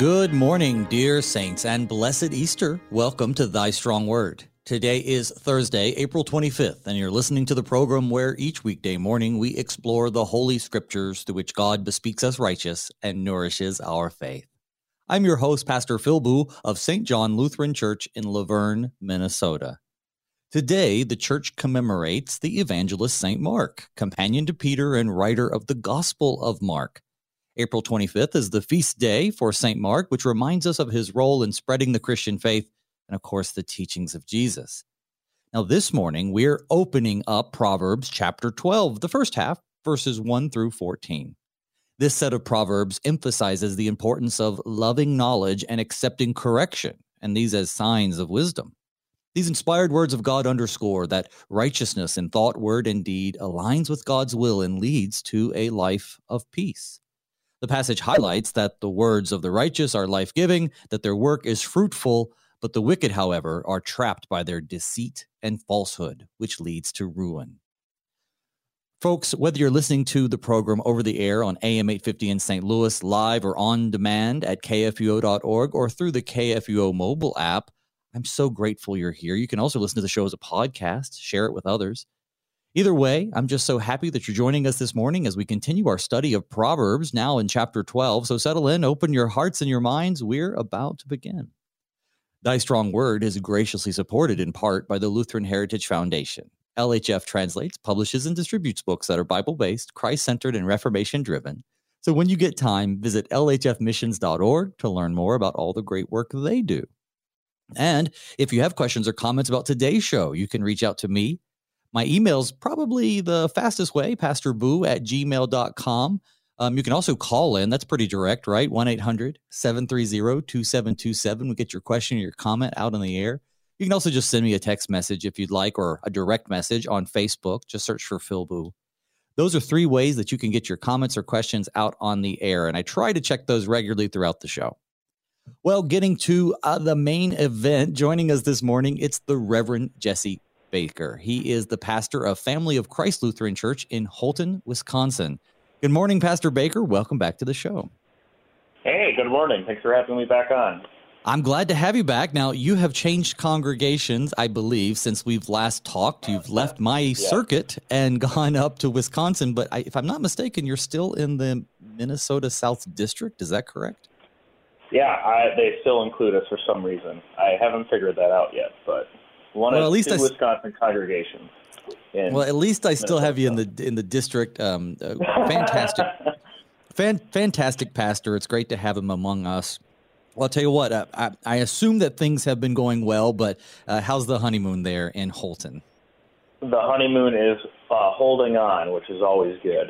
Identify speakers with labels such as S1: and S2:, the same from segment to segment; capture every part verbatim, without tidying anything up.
S1: Good morning, dear saints, and blessed Easter. Welcome to Thy Strong Word. Today is Thursday, April twenty-fifth, and you're listening to the program where each weekday morning we explore the Holy Scriptures through which God bespeaks us righteous and nourishes our faith. I'm your host, Pastor Phil Boo of Saint John Lutheran Church in Laverne, Minnesota. Today, the church commemorates the evangelist Saint Mark, companion to Peter and writer of the Gospel of Mark. April twenty-fifth is the feast day for Saint Mark, which reminds us of his role in spreading the Christian faith and, of course, the teachings of Jesus. Now, this morning, we're opening up Proverbs chapter twelve, the first half, verses one through fourteen. This set of Proverbs emphasizes the importance of loving knowledge and accepting correction, and these as signs of wisdom. These inspired words of God underscore that righteousness in thought, word, and deed aligns with God's will and leads to a life of peace. The passage highlights that the words of the righteous are life-giving, that their work is fruitful, but the wicked, however, are trapped by their deceit and falsehood, which leads to ruin. Folks, whether you're listening to the program over the air on A M eight fifty in Saint Louis, live or on demand at K F U O dot org or through the K F U O mobile app, I'm so grateful you're here. You can also listen to the show as a podcast, share it with others. Either way, I'm just so happy that you're joining us this morning as we continue our study of Proverbs, now in chapter twelve. So settle in, open your hearts and your minds. We're about to begin. Thy Strong Word is graciously supported in part by the Lutheran Heritage Foundation. L H F translates, publishes, and distributes books that are Bible-based, Christ-centered, and Reformation-driven. So when you get time, visit L H F missions dot org to learn more about all the great work they do. And if you have questions or comments about today's show, you can reach out to me. My email's probably the fastest way, pastorboo at gmail dot com. Um, you can also call in. That's pretty direct, right? one eight hundred seven three zero two seven two seven. We'll get your question or your comment out on the air. You can also just send me a text message if you'd like, or a direct message on Facebook. Just search for Phil Boo. Those are three ways that you can get your comments or questions out on the air, and I try to check those regularly throughout the show. Well, getting to uh, the main event, joining us this morning, it's the Reverend Jesse Baker. He is the pastor of Family of Christ Lutheran Church in Holton, Wisconsin. Good morning, Pastor Baker. Welcome back to the show.
S2: Hey, good morning. Thanks for having me back on.
S1: I'm glad to have you back. Now, you have changed congregations, I believe, since we've last talked. You've left my yeah. circuit and gone up to Wisconsin, but I, if I'm not mistaken, you're still in the Minnesota South District. Is that correct?
S2: Yeah, I, they still include us for some reason. I haven't figured that out yet, but one well, of at least two I, Wisconsin congregations.
S1: Well, at least I still Minnesota. have you in the in the district. Um, uh, fantastic, fan, fantastic pastor. It's great to have him among us. Well, I'll tell you what, uh, I, I assume that things have been going well, but uh, how's the honeymoon there in Holton?
S2: The honeymoon is uh, holding on, which is always good.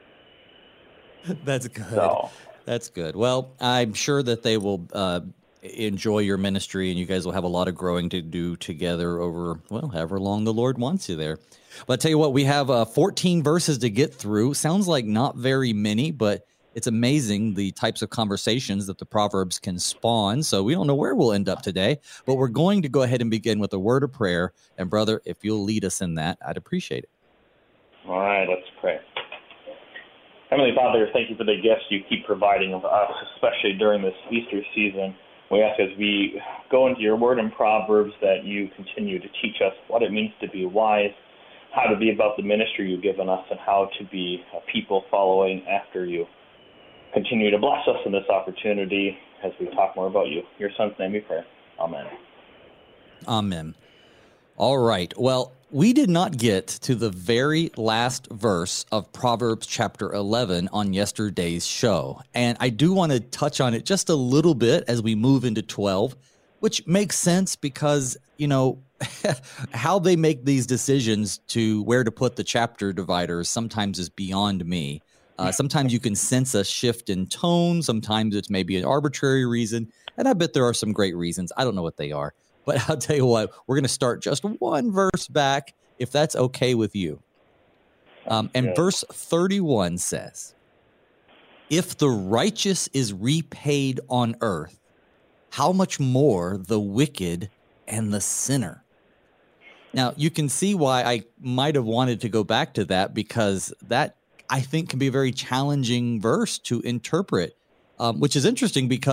S1: That's good.
S2: So.
S1: That's good. Well, I'm sure that they will uh, enjoy your ministry, and you guys will have a lot of growing to do together over, well, however long the Lord wants you there. But I'll tell you what, we have uh, fourteen verses to get through. Sounds like not very many, but it's amazing the types of conversations that the Proverbs can spawn. So we don't know where we'll end up today, but we're going to go ahead and begin with a word of prayer. And brother, if you'll lead us in that, I'd appreciate it.
S2: All right, let's pray. Heavenly Father, thank you for the gifts you keep providing of us, especially during this Easter season. We ask as we go into your word in Proverbs that you continue to teach us what it means to be wise, how to be about the ministry you've given us, and how to be a people following after you. Continue to bless us in this opportunity as we talk more about you. In your son's name we pray. Amen.
S1: Amen. All right. Well, we did not get to the very last verse of Proverbs chapter eleven on yesterday's show. And I do want to touch on it just a little bit as we move into twelve, which makes sense because, you know, how they make these decisions to where to put the chapter dividers sometimes is beyond me. Uh, sometimes you can sense a shift in tone. Sometimes it's maybe an arbitrary reason. And I bet there are some great reasons. I don't know what they are. But I'll tell you what, we're going to start just one verse back, if that's okay with you. Um, and verse thirty-one says, "If the righteous is repaid on earth, how much more the wicked and the sinner?" Now, you can see why I might have wanted to go back to that, because that, I think, can be a very challenging verse to interpret, um, which is interesting because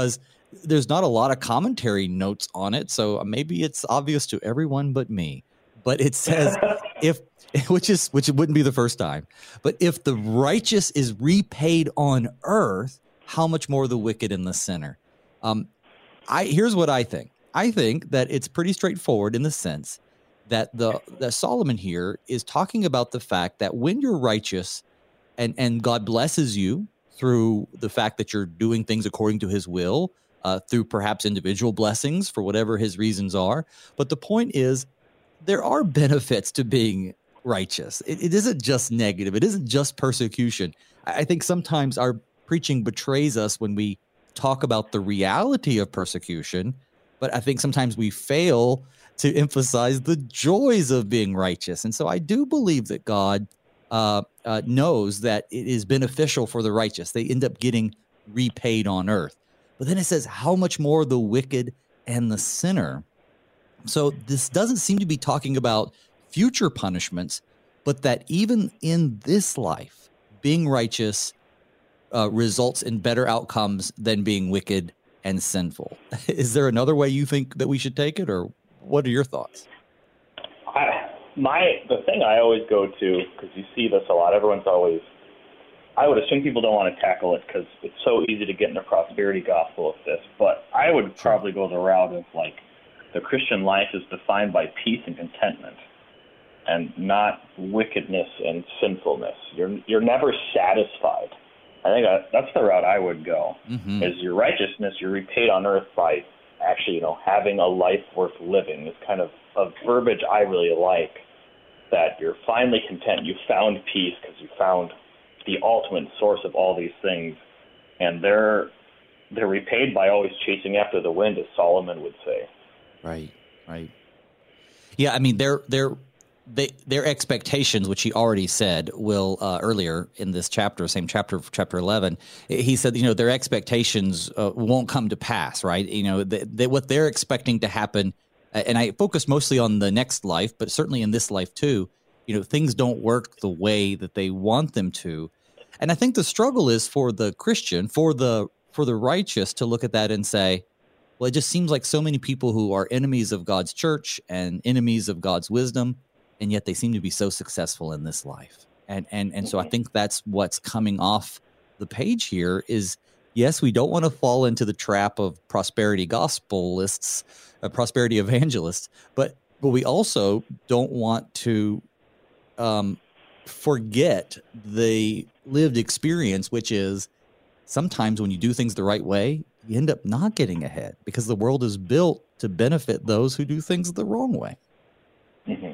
S1: there's not a lot of commentary notes on it, so maybe it's obvious to everyone but me. But it says, if which is which it wouldn't be the first time, but if the righteous is repaid on earth, how much more the wicked and the sinner? Um, I here's what I think. I think that it's pretty straightforward in the sense that the that Solomon here is talking about the fact that when you're righteous and and God blesses you through the fact that you're doing things according to his will, uh, through perhaps individual blessings for whatever his reasons are. But the point is, there are benefits to being righteous. It, it isn't just negative. It isn't just persecution. I, I think sometimes our preaching betrays us when we talk about the reality of persecution, but I think sometimes we fail to emphasize the joys of being righteous. And so I do believe that God uh, uh, knows that it is beneficial for the righteous. They end up getting repaid on earth. But then it says, how much more the wicked and the sinner? So this doesn't seem to be talking about future punishments, but that even in this life, being righteous uh, results in better outcomes than being wicked and sinful. Is there another way you think that we should take it, or what are your thoughts?
S2: I, my the thing I always go to, because you see this a lot, everyone's always, I would assume people don't want to tackle it because it's so easy to get in the prosperity gospel of this, but I would probably go the route of like, the Christian life is defined by peace and contentment and not wickedness and sinfulness. You're you're never satisfied. I think that, that's the route I would go. Mm-hmm. Is your righteousness, you're repaid on earth by actually, you know, having a life worth living. It's kind of a verbiage I really like, that you're finally content. You found peace because you found the ultimate source of all these things. And they're they're repaid by always chasing after the wind, as Solomon would say.
S1: Right, right. Yeah, I mean, they're they're they their expectations, which he already said, will uh, earlier in this chapter, same chapter, chapter eleven. He said, you know, their expectations uh, won't come to pass, right? You know, they, they, what they're expecting to happen, and I focus mostly on the next life, but certainly in this life too. You know, things don't work the way that they want them to, and I think the struggle is for the Christian, for the for the righteous, to look at that and say, well, it just seems like so many people who are enemies of God's church and enemies of God's wisdom, and yet they seem to be so successful in this life. And and and so I think that's what's coming off the page here is, yes, we don't want to fall into the trap of prosperity gospelists, uh, prosperity evangelists, but but we also don't want to um, forget the lived experience, which is sometimes when you do things the right way, you end up not getting ahead because the world is built to benefit those who do things the wrong way. Mm-hmm.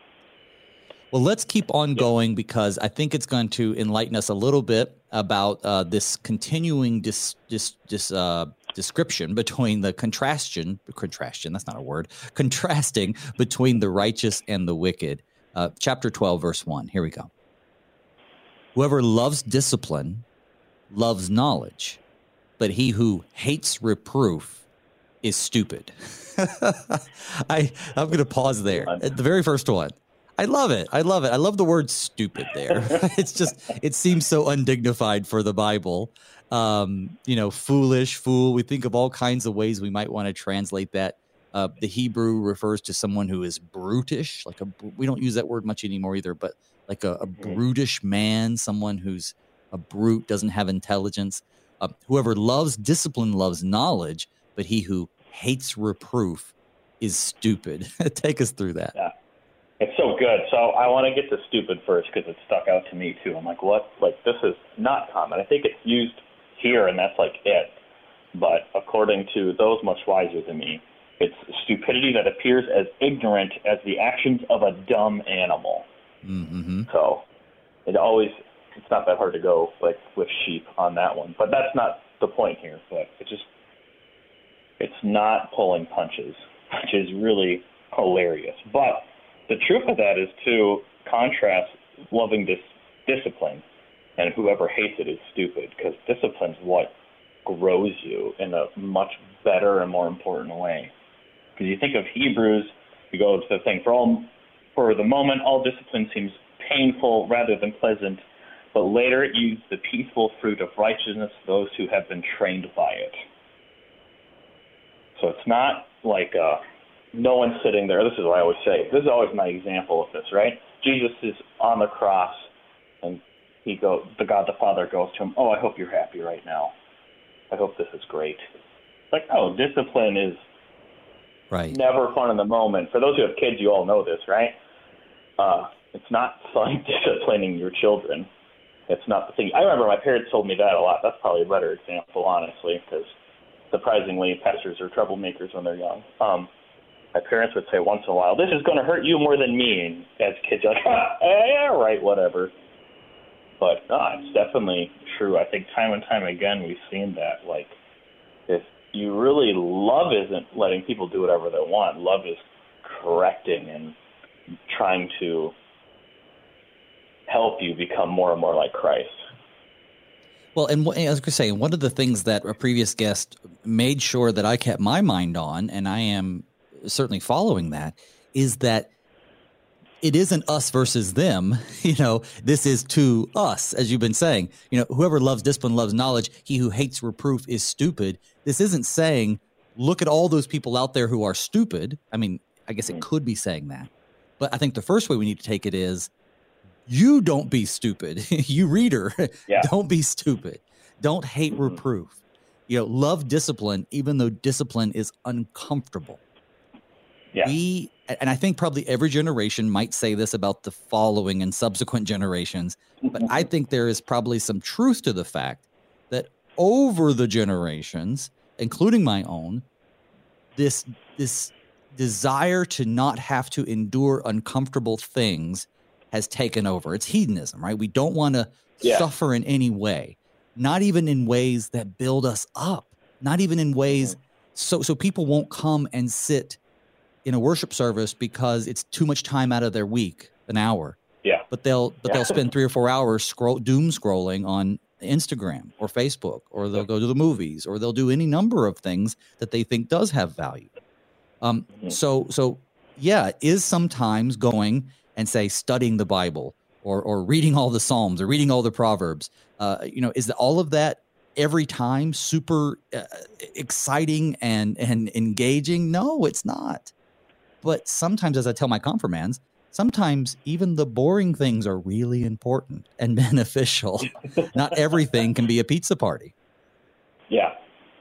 S1: Well, let's keep on going because I think it's going to enlighten us a little bit about uh, this continuing dis, dis, dis, uh, description between the contrastion, contrastion, that's not a word, contrasting between the righteous and the wicked. Uh, chapter twelve, verse one. Here we go. Whoever loves discipline loves knowledge, but he who hates reproof is stupid. I, I'm going to pause there. At the very first one. I love it. I love it. I love the word stupid there. It's just, it seems so undignified for the Bible. Um, you know, foolish, fool. We think of all kinds of ways we might want to translate that. Uh, the Hebrew refers to someone who is brutish. Like a, we don't use that word much anymore either, but like a, a brutish man, someone who's a brute, doesn't have intelligence. Uh, whoever loves discipline loves knowledge, but he who hates reproof is stupid. Take us through that.
S2: Yeah. It's so good. So I want to get to stupid first because it stuck out to me too. I'm like, what? Like, this is not common. I think it's used here and that's like it. But according to those much wiser than me, it's stupidity that appears as ignorant as the actions of a dumb animal. Mm-hmm. So it always, it's not that hard to go like with sheep on that one. But that's not the point here. But it just, it's not pulling punches, which is really hilarious. But the truth of that is to contrast loving this discipline, and whoever hates it is stupid, because discipline's what grows you in a much better and more important way. Because you think of Hebrews, you go to the thing, for all, for the moment, all discipline seems painful rather than pleasant, but later it yields the peaceful fruit of righteousness to those who have been trained by it. So it's not like uh, no one's sitting there. This is what I always say. This is always my example of this, right? Jesus is on the cross, and he go, the God the Father goes to him, oh, I hope you're happy right now. I hope this is great. It's like, oh, discipline is
S1: right.
S2: never fun in the moment. For those who have kids, you all know this, right? Uh, it's not fun disciplining your children. It's not the thing. I remember my parents told me that a lot. That's probably a better example, honestly, because surprisingly, pastors are troublemakers when they're young. Um, my parents would say once in a while, this is going to hurt you more than me. And as kids, you're like, ah, yeah, right, whatever. But no, it's definitely true. I think time and time again we've seen that. Like, if you really, love isn't letting people do whatever they want. Love is correcting and trying to help you become more and more like Christ.
S1: Well, and I was going to say, one of the things that a previous guest made sure that I kept my mind on, and I am certainly following that, is that it isn't us versus them. You know, this is to us, as you've been saying. You know, whoever loves discipline loves knowledge. He who hates reproof is stupid. This isn't saying, look at all those people out there who are stupid. I mean, I guess it could be saying that. But I think the first way we need to take it is, you don't be stupid. You reader, yeah. Don't be stupid. Don't hate mm-hmm. reproof. You know, love discipline, even though discipline is uncomfortable.
S2: Yeah.
S1: We, and I think probably every generation might say this about the following and subsequent generations, but I think there is probably some truth to the fact that over the generations, including my own, this this desire to not have to endure uncomfortable things has taken over. It's hedonism, right? We don't want to yeah. suffer in any way, not even in ways that build us up, not even in ways mm-hmm. so so people won't come and sit in a worship service because it's too much time out of their week, an hour.
S2: Yeah.
S1: But they'll but
S2: yeah.
S1: they'll spend three or four hours scroll doom scrolling on Instagram or Facebook, or they'll go to the movies, or they'll do any number of things that they think does have value. Um. Mm-hmm. So so yeah, is sometimes going and say studying the Bible or or reading all the Psalms or reading all the Proverbs, uh, you know, is that all of that every time super uh, exciting and and engaging? No, it's not. But sometimes, as I tell my confirmands, sometimes even the boring things are really important and beneficial. Not everything can be a pizza party.
S2: Yeah.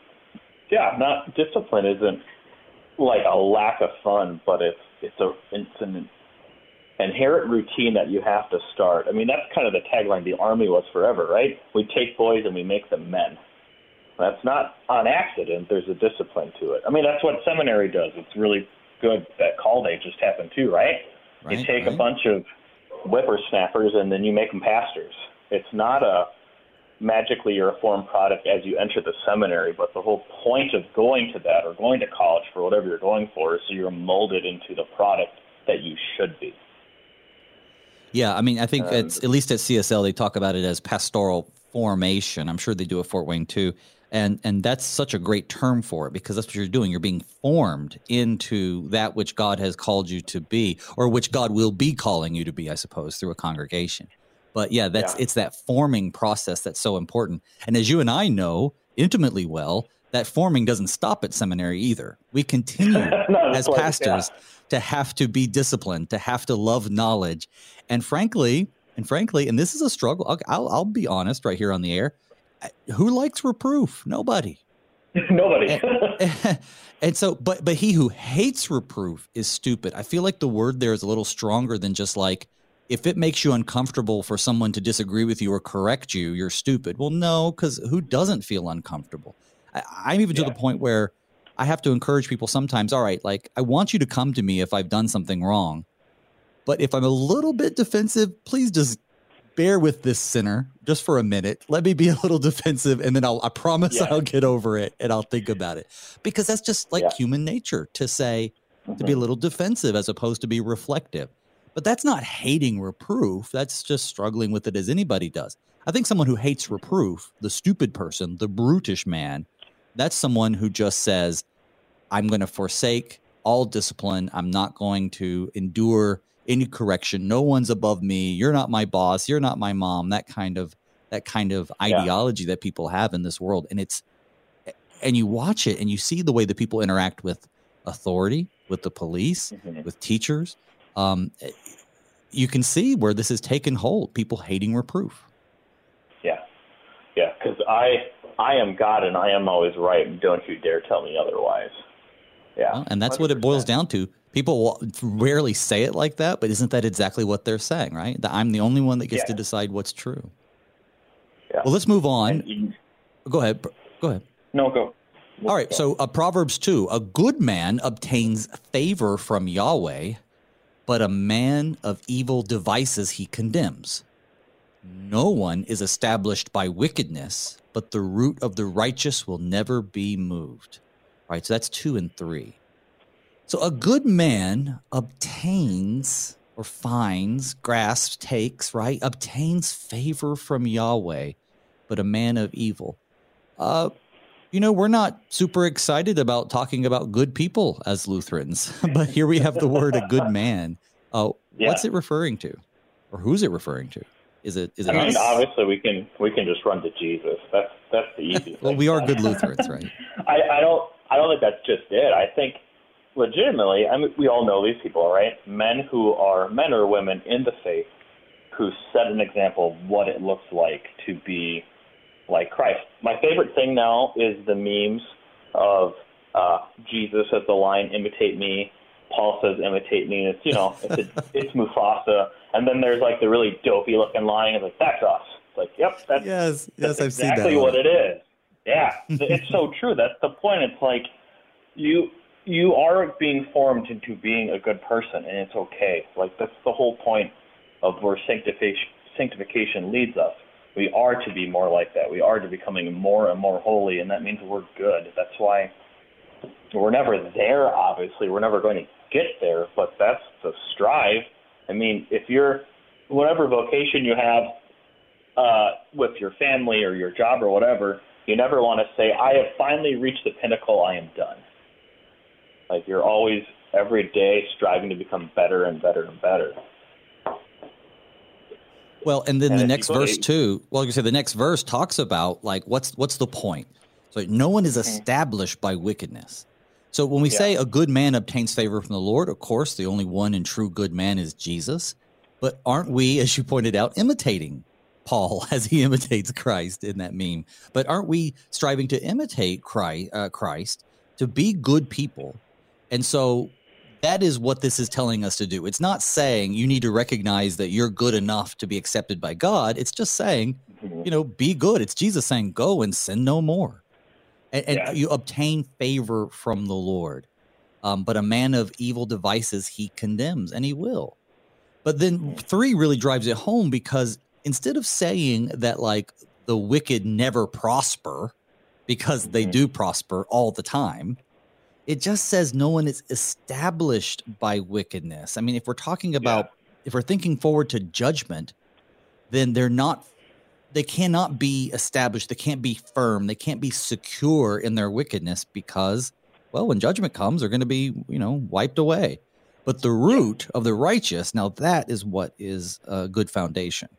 S2: Yeah, not discipline isn't like a lack of fun, but it's it's a it's an inherent routine that you have to start. I mean, that's kind of the tagline the Army was forever, right? We take boys and we make them men. That's not on accident. There's a discipline to it. I mean, that's what seminary does. It's really good that call day just happened too, right? right you take right. a bunch of whippersnappers and then you make them pastors. It's not a magically you're a formed product as you enter the seminary, but the whole point of going to that or going to college for whatever you're going for is so you're molded into the product that you should be.
S1: Yeah, I mean, I think um, it's, at least at C S L, they talk about it as pastoral formation. I'm sure they do at Fort Wayne too. And and that's such a great term for it, because that's what you're doing. You're being formed into that which God has called you to be, or which God will be calling you to be, I suppose, through a congregation. But yeah, that's yeah. it's that forming process that's so important. And as you and I know intimately well, that forming doesn't stop at seminary either. We continue no, as like, pastors yeah. to have to be disciplined, to have to love knowledge. And frankly, and frankly, and this is a struggle. I'll, I'll, I'll be honest right here on the air. Who likes reproof? Nobody.
S2: Nobody.
S1: and, and so, but but he who hates reproof is stupid. I feel like the word there is a little stronger than just like, if it makes you uncomfortable for someone to disagree with you or correct you, you're stupid. Well, no, because who doesn't feel uncomfortable? I, I'm even yeah. to the point where I have to encourage people sometimes, all right, like, I want you to come to me if I've done something wrong. But if I'm a little bit defensive, please just bear with this sinner just for a minute. Let me be a little defensive, and then I'll, I promise yeah. I'll get over it and I'll think about it. Because that's just like yeah. human nature to say, mm-hmm. to be a little defensive as opposed to be reflective. But that's not hating reproof. That's just struggling with it as anybody does. I think someone who hates reproof, the stupid person, the brutish man, that's someone who just says, I'm going to forsake all discipline. I'm not going to endure any correction. No one's above me. You're not my boss. You're not my mom. That kind of that kind of yeah. ideology that people have in this world. And it's and you watch it and you see the way that people interact with authority, with the police,
S2: mm-hmm.
S1: with teachers. Um, you can see where this has taken hold, people hating reproof.
S2: Yeah. Yeah. Cause I, I am God and I am always right. And don't you dare tell me otherwise. Yeah.
S1: Well, and that's
S2: one hundred percent.
S1: what it boils down to. People rarely say it like that, but isn't that exactly what they're saying, right? That I'm the only one that gets
S2: yeah.
S1: to decide what's true.
S2: Yeah.
S1: Well, let's move on.
S2: You,
S1: go ahead. Go ahead.
S2: No, go.
S1: All right. So uh, Proverbs two, a good man obtains favor from Yahweh, but a man of evil devices he condemns. No one is established by wickedness, but the root of the righteous will never be moved. All right. So that's two and three. So a good man obtains or finds, grasps, takes, right? Obtains favor from Yahweh, but a man of evil. Uh, you know, we're not super excited about talking about good people as Lutherans, but here we have the word a good man. Uh,
S2: yeah.
S1: What's it referring to? Or who's it referring to? Is it is it
S2: I mean,
S1: us?
S2: obviously we can we can just run to Jesus. That's that's the easy
S1: Well,
S2: thing.
S1: we are good Lutherans, right?
S2: I, I don't I don't think that's just it. I think legitimately, I mean, we all know these people, right? Men who are men or women in the faith who set an example of what it looks like to be like Christ. My favorite thing now is the memes of uh, Jesus as the line, imitate me. Paul says, imitate me. And it's, you know, it's, a, it's Mufasa. And then there's like the really dopey looking line. It's like, that's us. It's like, yep, that's,
S1: yes,
S2: that's
S1: yes, I've
S2: exactly
S1: seen that
S2: what it is. Yeah, it's so true. That's the point. It's like you you are being formed into being a good person, and it's okay. Like, that's the whole point of where sanctification, sanctification leads us. We are to be more like that. We are to becoming more and more holy, and that means we're good. That's why we're never there, obviously. We're never going to get there, but that's the strive. I mean, if you're, whatever vocation you have uh, with your family or your job or whatever, you never want to say, I have finally reached the pinnacle, I am done. Like, you're always, every day, striving to become better and better and better.
S1: Well, and then
S2: and
S1: the next verse
S2: to,
S1: too. Well, you say the next verse talks about like what's what's the point? So no one is established by wickedness. So when we yeah. say a good man obtains favor from the Lord, of course, the only one and true good man is Jesus. But aren't we, as you pointed out, imitating Paul as he imitates Christ in that meme? But aren't we striving to imitate Christ, uh, Christ to be good people? And so that is what this is telling us to do. It's not saying you need to recognize that you're good enough to be accepted by God. It's just saying, you know, be good. It's Jesus saying, go and sin no more. And, and yeah. you obtain favor from the Lord. Um, but a man of evil devices he condemns, and he will. But then three really drives it home, because instead of saying that, like, the wicked never prosper because they do prosper all the time, it just says no one is established by wickedness. I mean, if we're talking about, yeah. if we're thinking forward to judgment, then they're not, they cannot be established. They can't be firm. They can't be secure in their wickedness because, well, when judgment comes, they're going to be, you know, wiped away. But the root of the righteous, now that is what is a good foundation.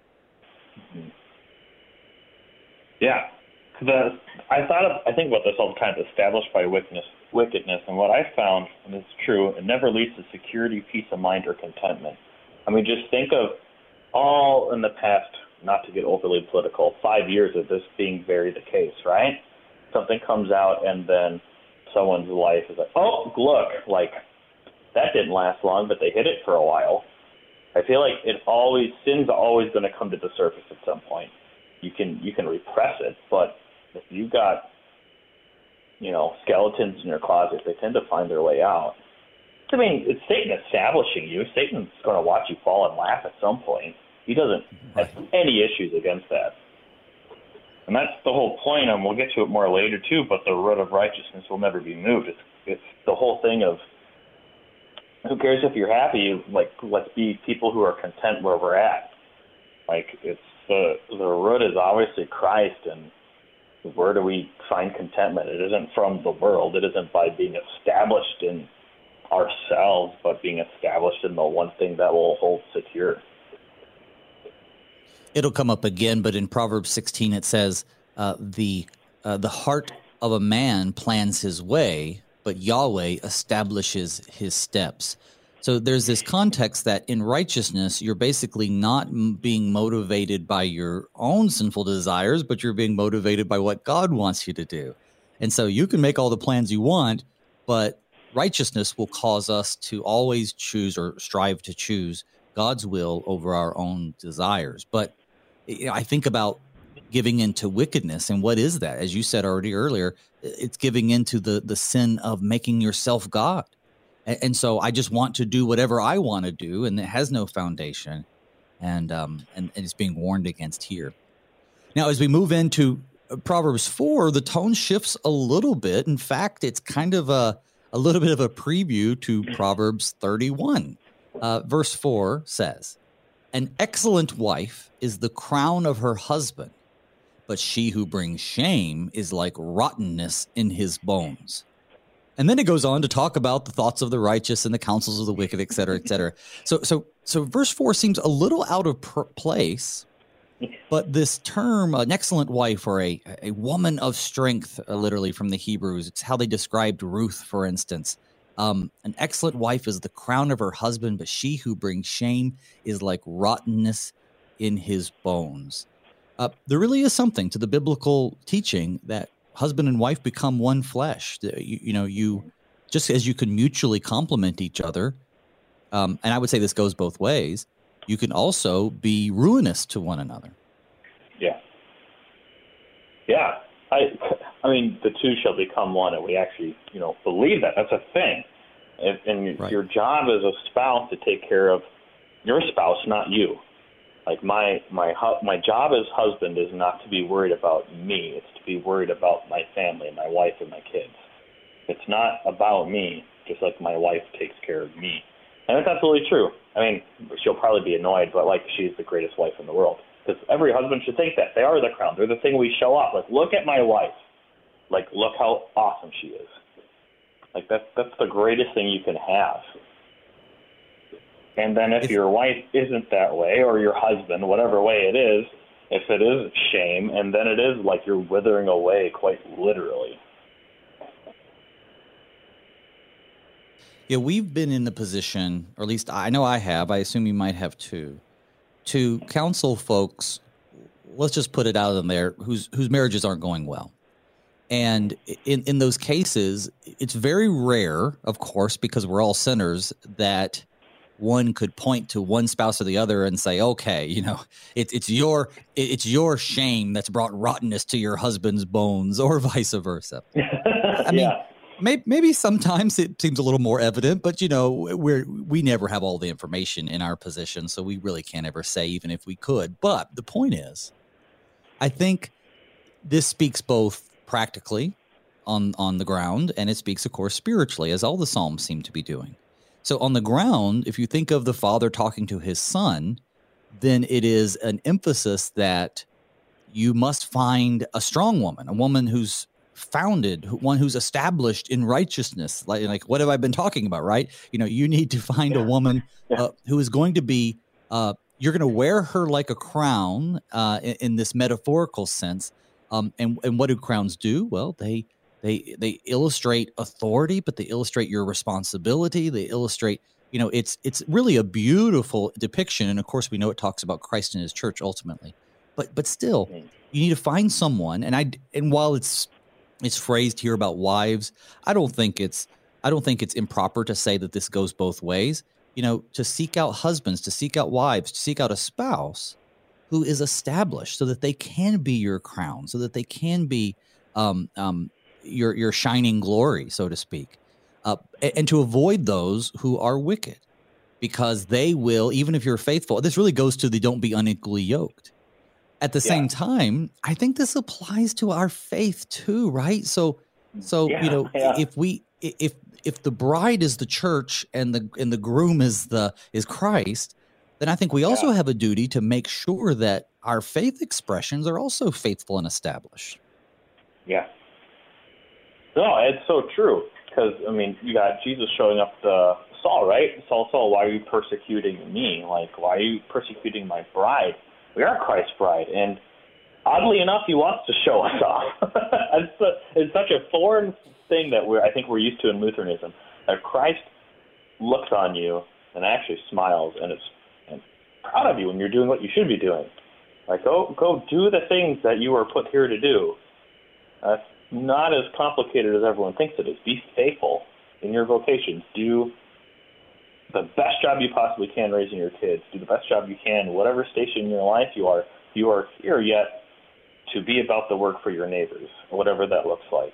S2: Yeah. The, I thought of, I think about this all the time, established by wickedness, wickedness, and what I found, and it's true, it never leads to security, peace of mind, or contentment. I mean, just think of all in the past, not to get overly political, five years of this being very the case, right? Something comes out, and then someone's life is like, oh, look, like, that didn't last long, but they hid it for a while. I feel like it always, sin's always going to come to the surface at some point. You can you can repress it, but if you got, you know, skeletons in your closet, they tend to find their way out. I mean, it's Satan establishing you. Satan's going to watch you fall and laugh at some point. He doesn't have any issues against that. And that's the whole point, and we'll get to it more later too, but the root of righteousness will never be moved. It's, it's the whole thing of, who cares if you're happy? Like, let's be people who are content where we're at. Like, it's the the root is obviously Christ, and where do we find contentment? It isn't from the world. It isn't by being established in ourselves, but being established in the one thing that will hold secure.
S1: It'll come up again, but in Proverbs sixteen it says, uh, the uh, the heart of a man plans his way, but Yahweh establishes his steps. So there's this context that in righteousness, you're basically not m- being motivated by your own sinful desires, but you're being motivated by what God wants you to do. And so you can make all the plans you want, but righteousness will cause us to always choose or strive to choose God's will over our own desires. But you know, I think about giving into wickedness, and what is that? As you said already earlier, it's giving into the the sin of making yourself God. And so I just want to do whatever I want to do, and it has no foundation, and um, and, and it's being warned against here. Now, as we move into Proverbs four, the tone shifts a little bit. In fact, it's kind of a, a little bit of a preview to Proverbs thirty-one. Uh, verse four says, "An excellent wife is the crown of her husband, but she who brings shame is like rottenness in his bones." And then it goes on to talk about the thoughts of the righteous and the counsels of the wicked, et cetera, et cetera. So, so, so verse four seems a little out of per- place, but this term, an excellent wife or a, a woman of strength, uh, literally from the Hebrews, it's how they described Ruth, for instance. Um, an excellent wife is the crown of her husband, but she who brings shame is like rottenness in his bones. Uh, there really is something to the biblical teaching that husband and wife become one flesh. You, you know, you just as you can mutually complement each other, um, and I would say this goes both ways, you can also be ruinous to one another.
S2: Yeah. Yeah. I I mean, the two shall become one, and we actually, you know, believe that. That's a thing. And, and right. Your job as a spouse to take care of your spouse, not you. Like my my my job as husband is not to be worried about me. It's to be worried about my family, my wife, and my kids. It's not about me, just like my wife takes care of me. And that's absolutely true. I mean, she'll probably be annoyed, but like she's the greatest wife in the world. Because every husband should think that. They are the crown. They're the thing we show off. Like, look at my wife. Like, look how awesome she is. Like, that's, that's the greatest thing you can have. And then if it's, your wife isn't that way, or your husband, whatever way it is, if it is shame, and then it is like you're withering away quite literally.
S1: Yeah, we've been in the position, or at least I know I have, I assume you might have too, to counsel folks, let's just put it out in there, whose whose marriages aren't going well. And in, in those cases, it's very rare, of course, because we're all sinners, that one could point to one spouse or the other and say, okay, you know, it, it's your it's your shame that's brought rottenness to your husband's bones, or vice versa. I mean, yeah. maybe, maybe sometimes it seems a little more evident, but, you know, we're, we never have all the information in our position, so we really can't ever say, even if we could. But the point is, I think this speaks both practically on, on the ground, and it speaks, of course, spiritually, as all the Psalms seem to be doing. So on the ground, if you think of the father talking to his son, then it is an emphasis that you must find a strong woman, a woman who's founded, one who's established in righteousness. Like, like what have I been talking about, right? You know, you need to find a woman uh, who is going to be, uh, you're going to wear her like a crown uh, in, in this metaphorical sense. Um, and, and what do crowns do? Well, they They they illustrate authority, but they illustrate your responsibility. They illustrate, you know, it's it's really a beautiful depiction. And of course, we know it talks about Christ and his church ultimately. But but still, you need to find someone. And I and while it's it's phrased here about wives, I don't think it's I don't think it's improper to say that this goes both ways. You know, to seek out husbands, to seek out wives, to seek out a spouse who is established, so that they can be your crown, so that they can be um um. your your shining glory, so to speak, uh, and, and to avoid those who are wicked, because they will, even if you're faithful, this really goes to the don't be unequally yoked. At the yeah. same time, I think this applies to our faith too, right? So, so yeah, you know, yeah. if we if if the bride is the church and the and the groom is the is Christ, then I think we also yeah. have a duty to make sure that our faith expressions are also faithful and established.
S2: Yeah. No, it's so true, because, I mean, you got Jesus showing up to Saul, right? Saul, Saul, why are you persecuting me? Like, why are you persecuting my bride? We are Christ's bride. And oddly enough, he wants to show us off. it's, a, it's such a foreign thing that we're, I think we're used to in Lutheranism, that Christ looks on you and actually smiles and is and proud of you when you're doing what you should be doing. Like, go, go do the things that you were put here to do. That's not as complicated as everyone thinks it is. Be faithful in your vocations. Do the best job you possibly can raising your kids. Do the best job you can, whatever station in your life you are. You are here yet to be about the work for your neighbors, whatever that looks like.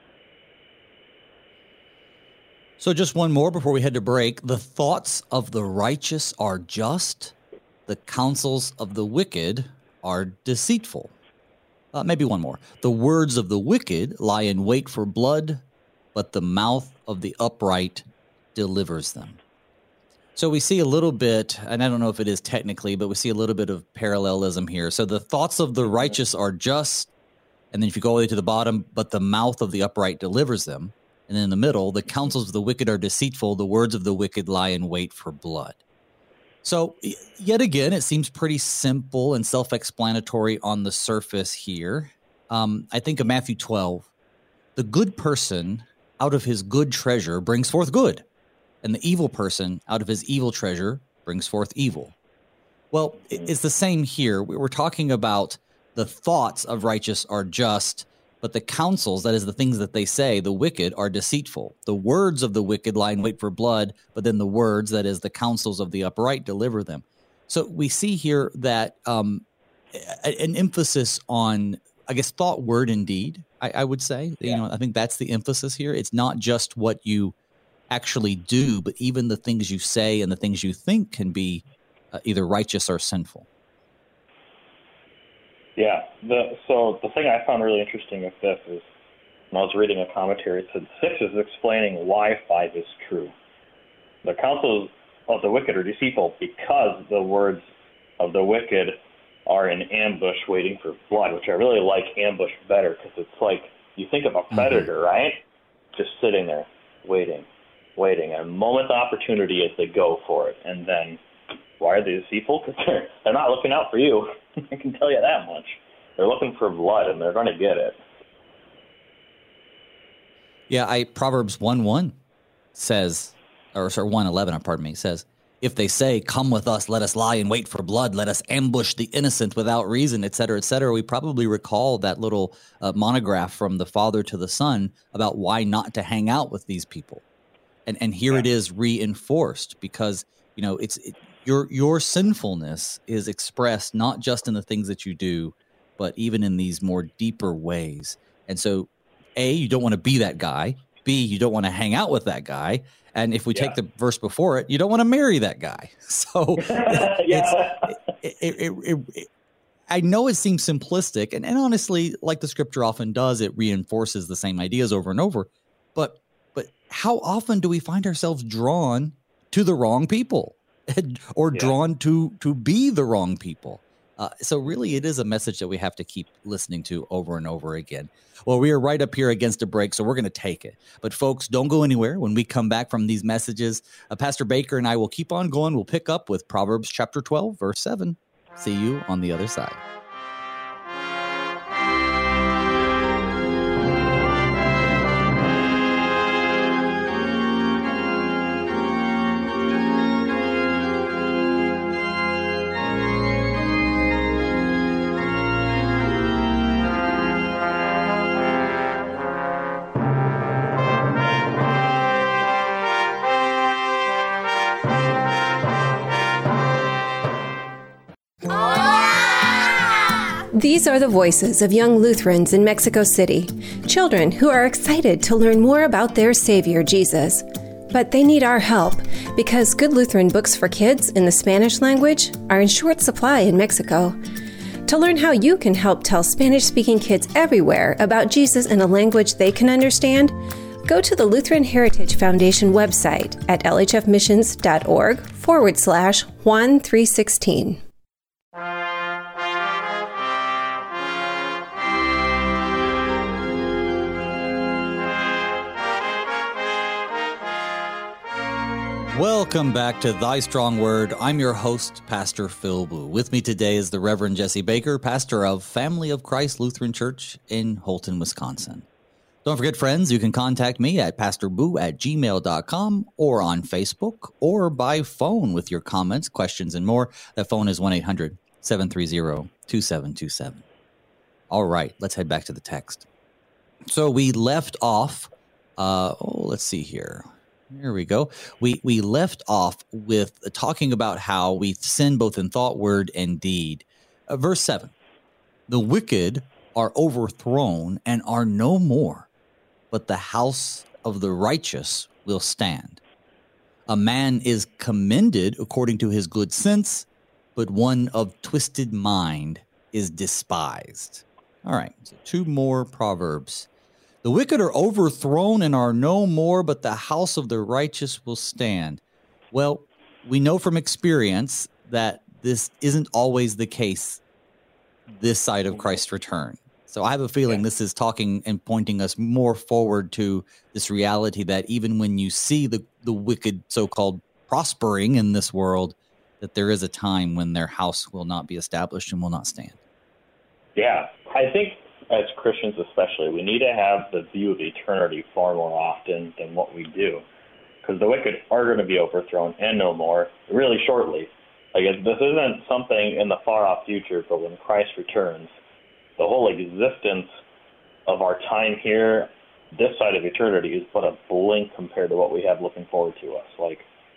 S1: So just one more before we head to break. The thoughts of the righteous are just. The counsels of the wicked are deceitful. Uh, maybe one more. The words of the wicked lie in wait for blood, but the mouth of the upright delivers them. So we see a little bit, and I don't know if it is technically, but we see a little bit of parallelism here. So the thoughts of the righteous are just, and then if you go all the way to the bottom, but the mouth of the upright delivers them. And then in the middle, the counsels of the wicked are deceitful. The words of the wicked lie in wait for blood. So yet again, it seems pretty simple and self-explanatory on the surface here. Um, I think of Matthew twelve. The good person out of his good treasure brings forth good, and the evil person out of his evil treasure brings forth evil. Well, it's the same here. We're talking about the thoughts of righteous are just, but the counsels, that is the things that they say, the wicked are deceitful. The words of the wicked lie in wait for blood, but then the words, that is the counsels of the upright, deliver them. So we see here that um, an emphasis on, I guess, thought, word, and deed, I, I would say. Yeah. You know, I think that's the emphasis here. It's not just what you actually do, but even the things you say and the things you think can be uh, either righteous or sinful.
S2: Yeah. The, so the thing I found really interesting with this is when I was reading a commentary, it said six is explaining why five is true. The counsels of the wicked are deceitful because the words of the wicked are in ambush waiting for blood, which I really like ambush better because it's like you think of a predator, mm-hmm. right? Just sitting there waiting, waiting. And a moment's opportunity is they go for it. And then why are they deceitful? Because they're, they're not looking out for you. I can tell you that much. They're looking for blood, and they're going to get it.
S1: Yeah, I Proverbs one one says, or sorry, one eleven, pardon me, says, if they say, come with us, let us lie and wait for blood, let us ambush the innocent without reason, et cetera, et cetera. We probably recall that little uh, monograph from the father to the son about why not to hang out with these people. And and here yeah. it is reinforced because, you know, it's it, your your sinfulness is expressed not just in the things that you do, but even in these more deeper ways. And so, A, you don't want to be that guy. B, you don't want to hang out with that guy. And if we yeah. take the verse before it, you don't want to marry that guy. So yeah. it's, it, it, it, it, I know it seems simplistic, and, and honestly, like the scripture often does, it reinforces the same ideas over and over. But but how often do we find ourselves drawn to the wrong people or yeah. drawn to to be the wrong people? Uh, so really, it is a message that we have to keep listening to over and over again. Well, we are right up here against a break, so we're going to take it. But folks, don't go anywhere. When we come back from these messages, uh, Pastor Baker and I will keep on going. We'll pick up with Proverbs chapter twelve, verse seven. See you on the other side.
S3: These are the voices of young Lutherans in Mexico City, children who are excited to learn more about their Savior, Jesus. But they need our help because good Lutheran books for kids in the Spanish language are in short supply in Mexico. To learn how you can help tell Spanish-speaking kids everywhere about Jesus in a language they can understand, go to the Lutheran Heritage Foundation website at lhfmissions.org forward slash Juan three sixteen.
S1: Welcome back to Thy Strong Word. I'm your host, Pastor Phil Boo. With me today is the Reverend Jesse Baker, pastor of Family of Christ Lutheran Church in Holton, Wisconsin. Don't forget, friends, you can contact me at pastorboo at gmail dot com or on Facebook or by phone with your comments, questions, and more. That phone is one eight hundred seven three zero two seven two seven. All right, let's head back to the text. So we left off, uh, oh, let's see here. Here we go. We we left off with talking about how we sin both in thought, word, and deed. Uh, verse seven, the wicked are overthrown and are no more, but the house of the righteous will stand. A man is commended according to his good sense, but one of twisted mind is despised. All right, so two more Proverbs. The wicked are overthrown and are no more, but the house of the righteous will stand. Well, we know from experience that this isn't always the case this side of Christ's return. So I have a feeling this is talking and pointing us more forward to this reality that even when you see the, the wicked so-called prospering in this world, that there is a time when their house will not be established and will not stand.
S2: Yeah, I think as Christians especially, we need to have the view of eternity far more often than what we do. Because the wicked are going to be overthrown and no more really shortly. Like, this isn't something in the far-off future, but when Christ returns, the whole existence of our time here, this side of eternity, is but a blink compared to what we have looking forward to us. Like,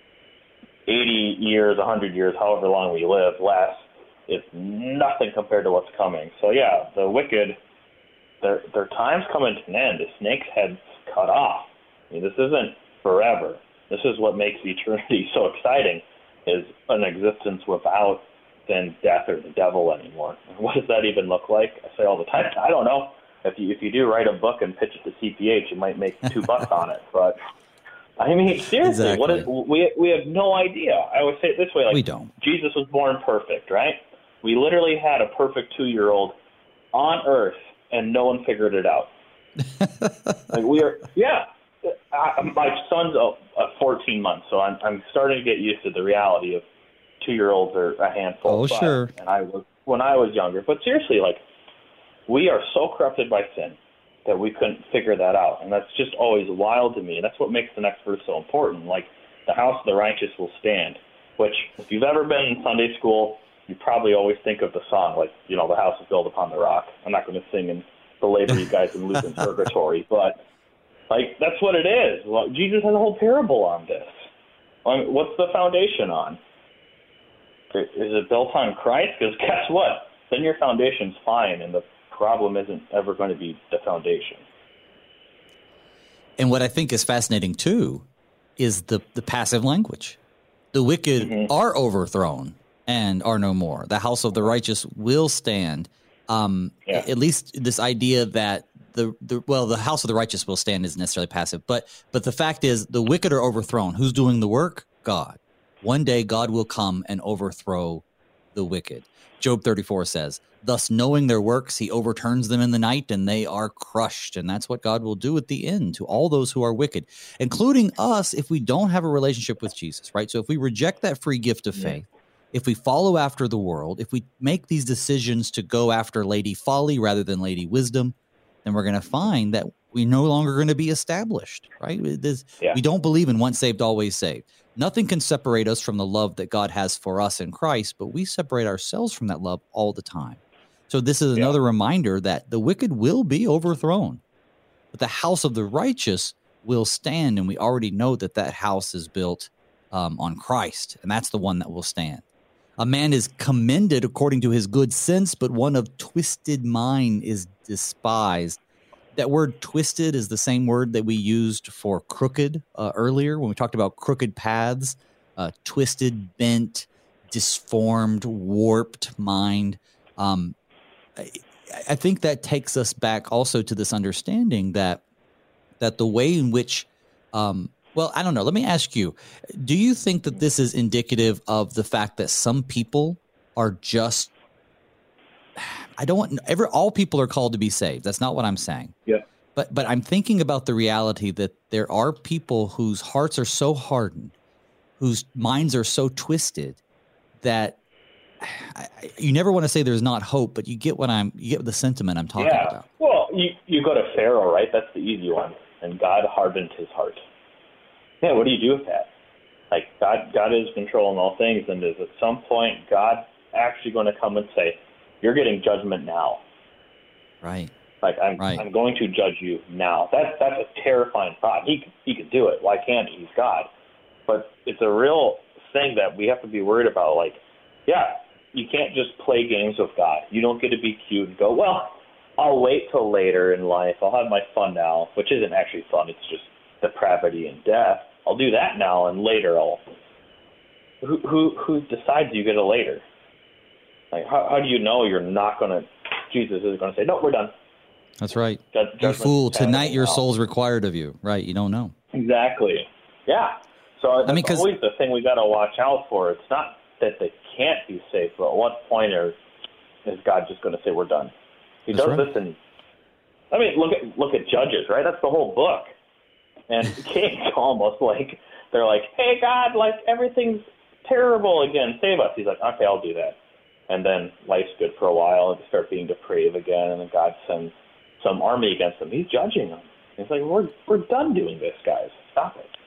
S2: eighty years, one hundred years, however long we live, lasts, is nothing compared to what's coming. So, yeah, the wicked, their their time's coming to an end. The snake's head's cut off. I mean, this isn't forever. This is what makes eternity so exciting, is an existence without then death or the devil anymore. What does that even look like? I say all the time, I don't know. If you if you do write a book and pitch it to C P H, you might make two bucks on it. But I mean, seriously,
S1: exactly.
S2: what is we we have no idea. I would say it this way: like,
S1: we don't.
S2: Jesus was born perfect, right? We literally had a perfect two-year-old on Earth, and no one figured it out. Like, we are, yeah. I, my son's uh, fourteen months, so I'm I'm starting to get used to the reality of two-year-olds are a handful.
S1: Oh,
S2: but,
S1: sure.
S2: And I was when I was younger, but seriously, like, we are so corrupted by sin that we couldn't figure that out, and that's just always wild to me. And that's what makes the next verse so important. Like, the house of the righteous will stand. Which, if you've ever been in Sunday school, you probably always think of the song, like, you know, the house is built upon the rock. I'm not going to sing and belabor you guys in Lutheran purgatory, but, like, that's what it is. Well, Jesus has a whole parable on this. I mean, what's the foundation on? Is it built on Christ? Because guess what? Then your foundation's fine, and the problem isn't ever going to be the foundation.
S1: And what I think is fascinating, too, is the, the passive language. The wicked mm-hmm. are overthrown and are no more. The house of the righteous will stand. Um, yeah. At least this idea that the, the well, the house of the righteous will stand isn't necessarily passive, but but the fact is the wicked are overthrown. Who's doing the work? God. One day God will come and overthrow the wicked. Job thirty-four says, thus knowing their works, he overturns them in the night and they are crushed. And that's what God will do at the end to all those who are wicked, including us if we don't have a relationship with Jesus, right? So if we reject that free gift of faith, yeah. if we follow after the world, if we make these decisions to go after Lady Folly rather than Lady Wisdom, then we're going to find that we're no longer going to be established, right? This, yeah. We don't believe in once saved, always saved. Nothing can separate us from the love that God has for us in Christ, but we separate ourselves from that love all the time. So this is another yeah. reminder that the wicked will be overthrown, but the house of the righteous will stand, and we already know that that house is built um, on Christ, and that's the one that will stand. A man is commended according to his good sense, but one of twisted mind is despised. That word twisted is the same word that we used for crooked uh, earlier when we talked about crooked paths, uh, twisted, bent, disformed, warped mind. Um, I, I think that takes us back also to this understanding that that the way in which, um, well, I don't know. Let me ask you, do you think that this is indicative of the fact that some people are just, I don't want, ever, all people are called to be saved. That's not what I'm saying.
S2: Yeah.
S1: But, but I'm thinking about the reality that there are people whose hearts are so hardened whose minds are so twisted that I, I, you never want to say there's not hope, but you get what I'm, you get the sentiment I'm talking
S2: yeah.
S1: about.
S2: Well, you, you go to Pharaoh, right? That's the easy one. And God hardened his heart. Yeah, what do you do with that? Like, God, God is controlling all things, and is at some point God actually going to come and say, you're getting judgment now.
S1: Right.
S2: Like, I'm
S1: right.
S2: I'm going to judge you now. That's that's a terrifying thought. He he could do it. Why can't he? He's God. But it's a real thing that we have to be worried about. Like, yeah, you can't just play games with God. You don't get to be cute and go, well, I'll wait till later in life. I'll have my fun now, which isn't actually fun. It's just depravity and death. I'll do that now, and later I'll. Who who who decides you get a later? Like, how how do you know you're not going to? Jesus is going to say, no, we're done.
S1: That's right.
S2: Judge,
S1: you fool! Tonight your soul's required of you. Right? You don't know.
S2: Exactly. Yeah. So that's I mean, always the thing we got to watch out for. It's not that they can't be saved, but at what point are, is God just going to say we're done? He that's does right. this, and I mean, look at look at Judges, right? That's the whole book. And Kings almost like they're like, hey God, like everything's terrible again. Save us. He's like, okay, I'll do that. And then life's good for a while, and they start being depraved again, and then God sends some army against them. He's judging them. He's like, we're we're done doing this, guys. Stop it.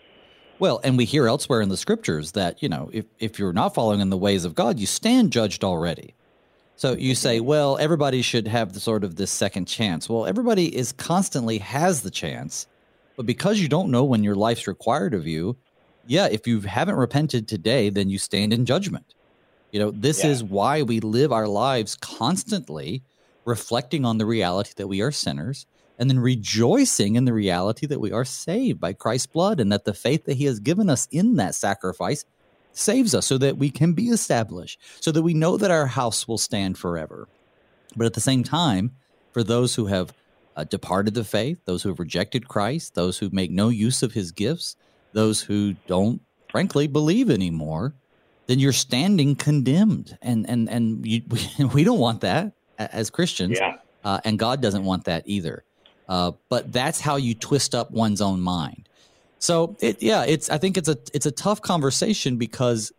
S1: Well, and we hear elsewhere in the scriptures that, you know, if, if you're not following in the ways of God, you stand judged already. So you say, well, everybody should have the sort of this second chance. Well, everybody is constantly has the chance, but because you don't know when your life's required of you, yeah, if you haven't repented today, then you stand in judgment. You know, this yeah. is why we live our lives constantly reflecting on the reality that we are sinners and then rejoicing in the reality that we are saved by Christ's blood and that the faith that he has given us in that sacrifice saves us so that we can be established, so that we know that our house will stand forever. But at the same time, for those who have uh, departed the faith, those who have rejected Christ, those who make no use of his gifts, those who don't, frankly, believe anymore, then you're standing condemned. And and and you, we, we don't want that as Christians,
S2: yeah.
S1: uh, and God doesn't want that either. Uh, but that's how you twist up one's own mind. So, it, yeah, it's. I think it's a it's a tough conversation because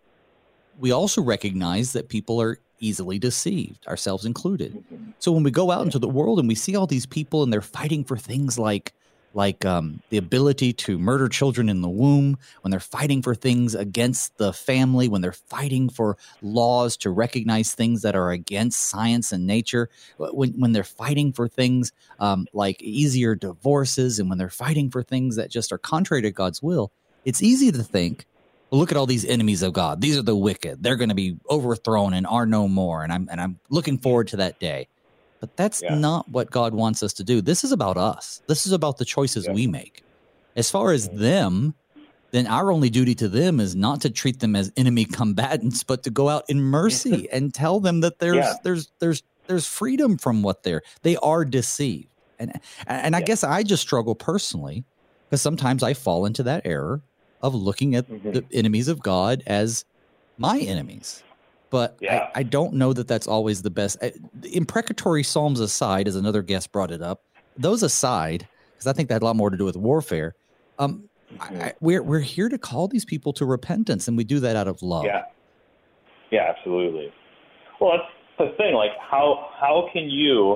S1: we also recognize that people are easily deceived, ourselves included. Mm-hmm. So when we go out into the world and we see all these people and they're fighting for things like like um, the ability to murder children in the womb, when they're fighting for things against the family, when they're fighting for laws to recognize things that are against science and nature, when when they're fighting for things um, like easier divorces, and when they're fighting for things that just are contrary to God's will, it's easy to think, well, look at all these enemies of God. These are the wicked. They're going to be overthrown and are no more. And I'm and I'm looking forward to that day. But that's yeah. not what God wants us to do. This is about us. This is about the choices yeah. we make. As far as them, then our only duty to them is not to treat them as enemy combatants, but to go out in mercy and tell them that there's yeah. there's there's there's freedom from what they're they are deceived. And and I yeah. guess I just struggle personally because sometimes I fall into that error of looking at mm-hmm. the enemies of God as my enemies. But yeah. I, I don't know that that's always the best. Imprecatory psalms aside, as another guest brought it up, those aside, because I think that had a lot more to do with warfare, um, mm-hmm. I, we're we're here to call these people to repentance, and we do that out of love.
S2: Yeah, yeah, absolutely. Well, that's the thing. Like, how how can you,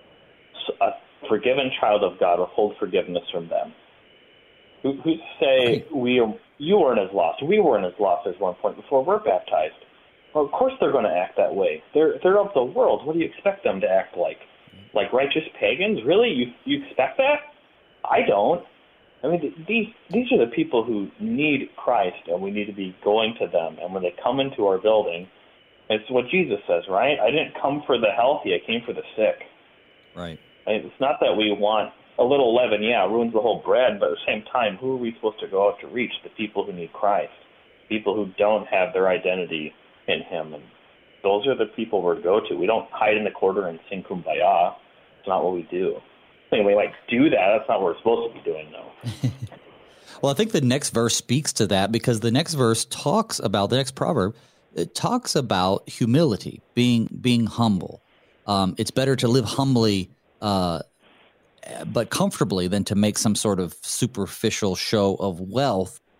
S2: a forgiven child of God, withhold forgiveness from them? Who, who say right. we are, you weren't as lost, we weren't as lost as one point before we're baptized? Well, of course they're going to act that way. They're they're of the world. What do you expect them to act like? Like righteous pagans? Really? You you expect that? I don't. I mean, these these are the people who need Christ, and we need to be going to them. And when they come into our building, it's what Jesus says, right? I didn't come for the healthy. I came for the sick.
S1: Right.
S2: I mean, it's not that we want a little leaven, yeah, ruins the whole bread, but at the same time, who are we supposed to go out to reach? The people who need Christ, people who don't have their identity in him, and those are the people we're to go to. We don't hide in the corner and sing Kumbaya. It's not what we do. I mean, we like do that. That's not what we're supposed to be doing, though.
S1: Well, I think the next verse speaks to that, because the next verse talks about, the next proverb, it talks about humility, being being humble. Um, it's better to live humbly, uh, but comfortably, than to make some sort of superficial show of wealth,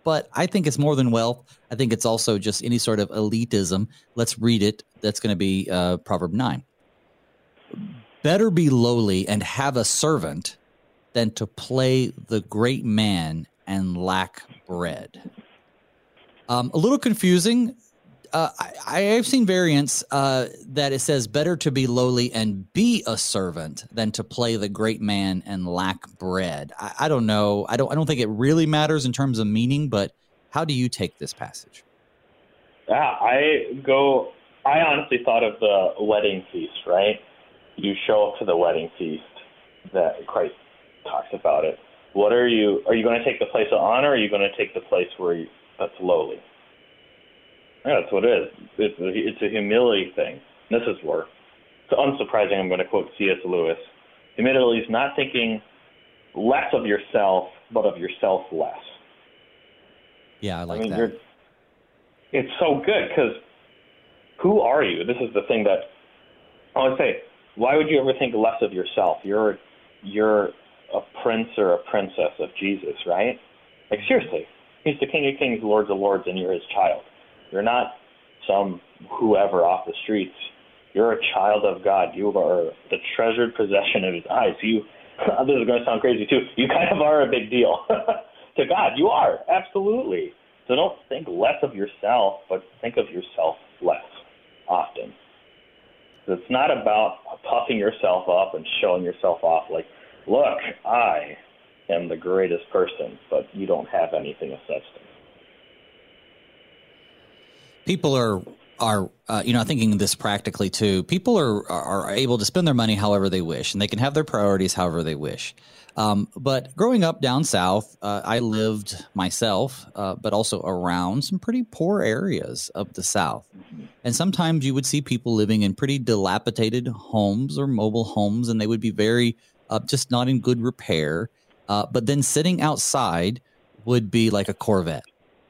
S1: but I think it's more than wealth. I think it's also just any sort of elitism. Let's read it. That's going to be uh, Proverb nine. Better be lowly and have a servant than to play the great man and lack bread. Um, a little confusing. Uh, I, I have seen variants uh, that it says better to be lowly and be a servant than to play the great man and lack bread. I, I don't know. I don't. I don't think it really matters in terms of meaning. But how do you take this passage?
S2: Yeah, I go. I honestly thought of the wedding feast. Right, you show up to the wedding feast that Christ talks about it. What are you? Are you going to take the place of honor? Or are you going to take the place where you, that's lowly? Yeah, that's what it is. It's a, it's a humility thing. This is where it's unsurprising. I'm going to quote C S Lewis. Humility is not thinking less of yourself, but of yourself less.
S1: Yeah, I like
S2: I mean,
S1: that.
S2: You're, it's so good because who are you? This is the thing that I would say. Why would you ever think less of yourself? You're you're a prince or a princess of Jesus, right? Like seriously, he's the King of Kings, Lords of Lords, and you're his child. You're not some whoever off the streets. You're a child of God. You are the treasured possession of his eyes. You, this is going to sound crazy too. You kind of are a big deal to God. You are, absolutely. So don't think less of yourself, but think of yourself less often. So it's not about puffing yourself up and showing yourself off like, look, I am the greatest person, but you don't have anything of substance.
S1: People are are uh, you know thinking this practically too. People are are able to spend their money however they wish, and they can have their priorities however they wish. Um, but growing up down south, uh, I lived myself, uh, but also around some pretty poor areas of the South. And sometimes you would see people living in pretty dilapidated homes or mobile homes, and they would be very uh, just not in good repair. Uh, but then sitting outside would be like a Corvette.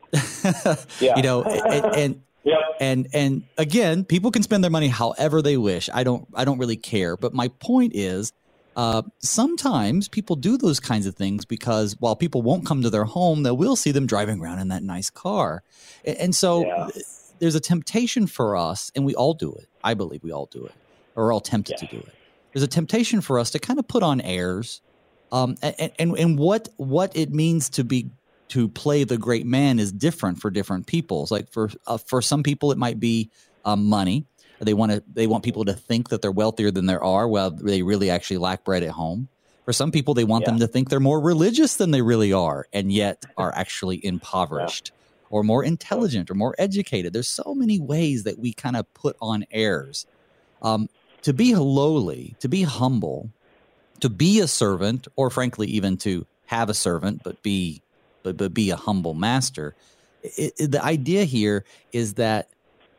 S2: Yeah.
S1: You know, and, and
S2: Yep.
S1: And and again, people can spend their money however they wish. I don't I don't really care. But my point is, uh, sometimes people do those kinds of things because while people won't come to their home, they will see them driving around in that nice car. And, and so yeah. There's a temptation for us, and we all do it. I believe we all do it, or we're all tempted yeah. to do it. There's a temptation for us to kind of put on airs, um, and, and and what what it means to be. to play the great man is different for different people. It's like for uh, for some people, it might be um, money. They want to they want people to think that they're wealthier than they are, while they really actually lack bread at home. For some people, they want yeah. them to think they're more religious than they really are, and yet are actually impoverished yeah. or more intelligent or more educated. There's so many ways that we kind of put on airs. Um, to be lowly, to be humble, to be a servant, or frankly, even to have a servant, but be But, but be a humble master. It, it, the idea here is that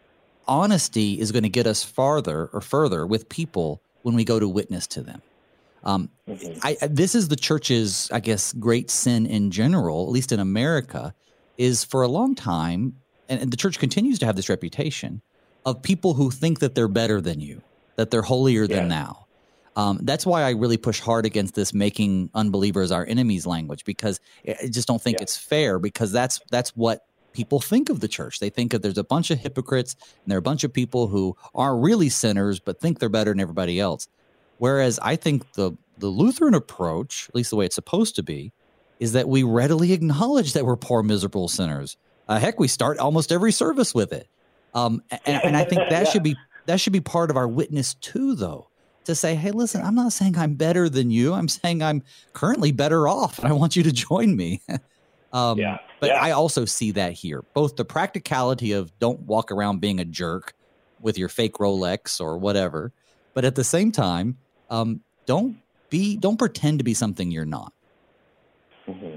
S1: honesty is going to get us farther or further with people when we go to witness to them. Um, mm-hmm. I, this is the church's, I guess, great sin in general, at least in America, is for a long time, and, and the church continues to have this reputation of people who think that they're better than you, that they're holier yeah. than thou. Um, that's why I really push hard against this making unbelievers our enemies language, because I just don't think yeah. it's fair, because that's that's what people think of the church. They think that there's a bunch of hypocrites and there are a bunch of people who are really sinners but think they're better than everybody else. Whereas I think the, the Lutheran approach, at least the way it's supposed to be, is that we readily acknowledge that we're poor, miserable sinners. Uh, heck, we start almost every service with it. Um, and, and I think that yeah. should be that should be part of our witness too, though. To say, hey, listen, I'm not saying I'm better than you. I'm saying I'm currently better off, and I want you to join me. um,
S2: yeah.
S1: But
S2: yeah.
S1: I also see that here, both the practicality of don't walk around being a jerk with your fake Rolex or whatever, but at the same time, um, don't be, don't pretend to be something you're not.
S2: Mm-hmm.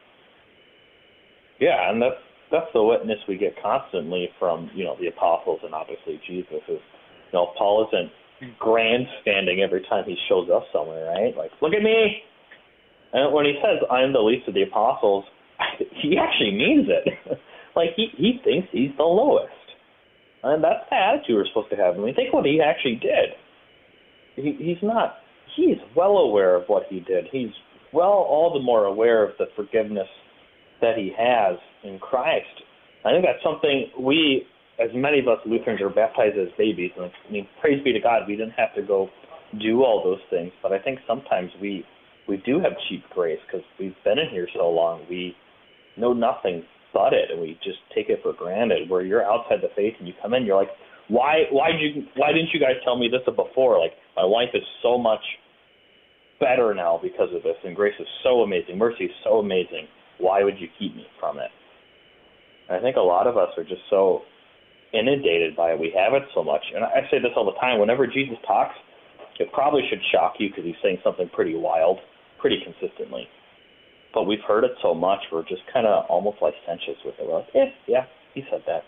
S2: Yeah, and that's that's the witness we get constantly from you know the apostles and obviously Jesus. Is you know Paul isn't grandstanding every time he shows up somewhere, right? Like, look at me. And when he says, I'm the least of the apostles, he actually means it. Like, he, he thinks he's the lowest. And that's the attitude we're supposed to have. I mean, think what he actually did. He, he's not, he's well aware of what he did. He's well all the more aware of the forgiveness that he has in Christ. I think that's something we, as many of us Lutherans, are baptized as babies. And I mean, praise be to God, we didn't have to go do all those things. But I think sometimes we we do have cheap grace because we've been in here so long. We know nothing but it, and we just take it for granted. Where you're outside the faith and you come in, you're like, why why did you why didn't you guys tell me this before? Like, my life is so much better now because of this, and grace is so amazing, mercy is so amazing. Why would you keep me from it? And I think a lot of us are just so inundated by it. We have it so much. And I say this all the time. Whenever Jesus talks, it probably should shock you because he's saying something pretty wild, pretty consistently. But we've heard it so much, we're just kind of almost licentious with it. We're like, eh, yeah, he said that.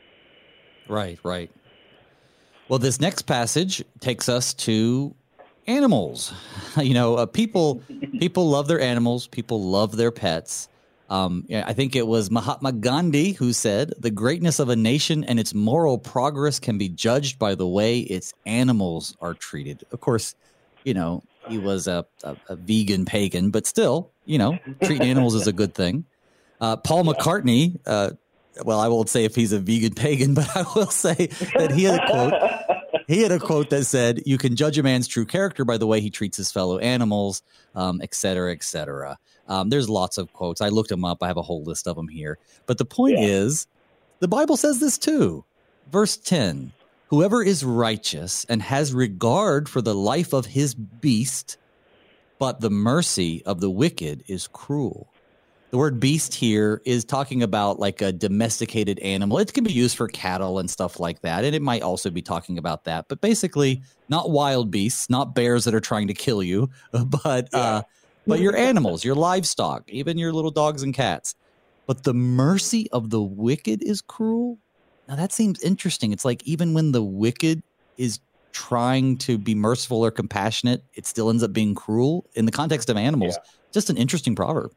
S1: Right, right. Well, this next passage takes us to animals. You know, uh, people people love their animals. People love their pets. Um, I think it was Mahatma Gandhi who said, the greatness of a nation and its moral progress can be judged by the way its animals are treated. Of course, you know, he was a, a, a vegan pagan, but still, you know, treating animals is a good thing. Uh, Paul McCartney, uh, well, I won't say if he's a vegan pagan, but I will say that he had a quote. He had a quote that said, you can judge a man's true character by the way he treats his fellow animals, um, et cetera, et cetera. Um, there's lots of quotes. I looked them up. I have a whole list of them here. But the point yeah. is, the Bible says this too. Verse ten, whoever is righteous and has regard for the life of his beast, but the mercy of the wicked is cruel. The word beast here is talking about like a domesticated animal. It can be used for cattle and stuff like that, and it might also be talking about that. But basically, not wild beasts, not bears that are trying to kill you, but yeah. uh, but your animals, your livestock, even your little dogs and cats. But the mercy of the wicked is cruel. Now, that seems interesting. It's like even when the wicked is trying to be merciful or compassionate, it still ends up being cruel. In the context of animals, yeah. just an interesting proverb.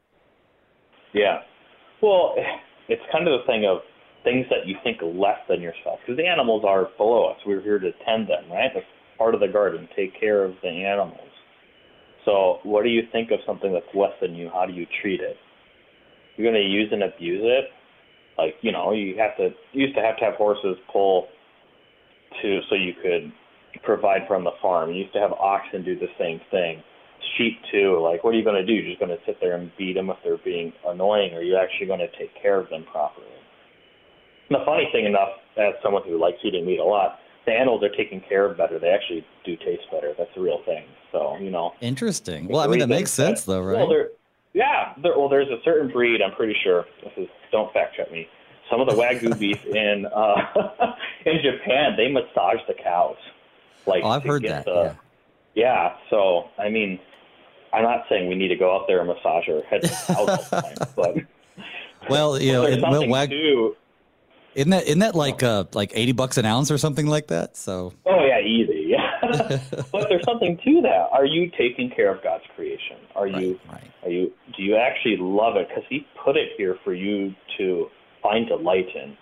S2: Yeah. Well, it's kind of the thing of things that you think less than yourself, because the animals are below us. We're here to tend them, right? That's part of the garden, take care of the animals. So what do you think of something that's less than you? How do you treat it? You're going to use and abuse it? Like, you know, you have to you used to have to have horses pull to so you could provide from the farm. You used to have oxen do the same thing. Sheep too. Like, what are you going to do? You're just going to sit there and beat them if they're being annoying, or are you actually going to take care of them properly? And the funny thing enough, as someone who likes eating meat a lot, the animals are taken care of better. They actually do taste better. That's the real thing. So, you know.
S1: Interesting. Well, I mean, that makes sense, though, right?
S2: Well, there, yeah. There, well, there's a certain breed, I'm pretty sure. This is, don't fact check me. Some of the Wagyu beef in uh, in Japan, they massage the cows. Like,
S1: oh, I've heard that. The, yeah.
S2: yeah. So, I mean, I'm not saying we need to go out there and massage our heads all the time, but
S1: well, you know,
S2: there's
S1: and,
S2: something
S1: well, Wag-
S2: too.
S1: Isn't that isn't that like uh, like eighty bucks an ounce or something like that? So.
S2: Oh yeah, easy. Yeah. But there's something to that. Are you taking care of God's creation? Are you?
S1: Right, right.
S2: Are you? Do you actually love it? Because He put it here for you to find delight in,